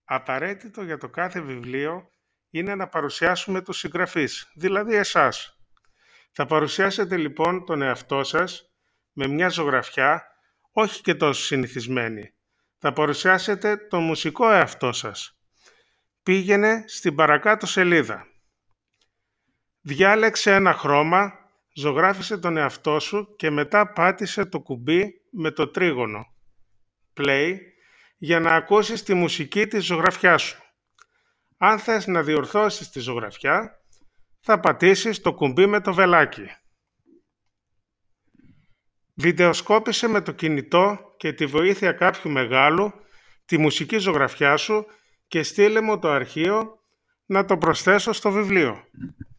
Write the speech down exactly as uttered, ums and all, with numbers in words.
Απαραίτητο για το κάθε βιβλίο είναι να παρουσιάσουμε τους συγγραφείς, δηλαδή εσάς. Θα παρουσιάσετε λοιπόν τον εαυτό σας με μια ζωγραφιά, όχι και τόσο συνηθισμένη. Θα παρουσιάσετε τον μουσικό εαυτό σας. Πήγαινε στην παρακάτω σελίδα. Διάλεξε ένα χρώμα, ζωγράφισε τον εαυτό σου και μετά πάτησε το κουμπί με το τρίγωνο Play για να ακούσεις τη μουσική της ζωγραφιάς σου. Αν θες να διορθώσεις τη ζωγραφιά, θα πατήσεις το κουμπί με το βελάκι. Βιντεοσκόπησε με το κινητό και τη βοήθεια κάποιου μεγάλου τη μουσική ζωγραφιά σου και στείλε μου το αρχείο να το προσθέσω στο βιβλίο.